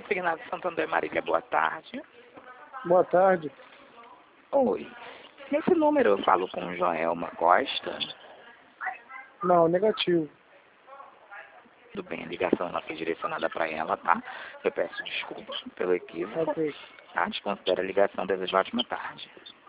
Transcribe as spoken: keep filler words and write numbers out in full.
Consignado Santander Marília, boa tarde. Boa tarde. Oi. Nesse número eu falo com Joelma Costa? Não, negativo. Tudo bem, a ligação não foi direcionada para ela, tá? Eu peço desculpas pelo equívoco. Ok. Tá? Desconsidera a ligação, desejo ótima tarde.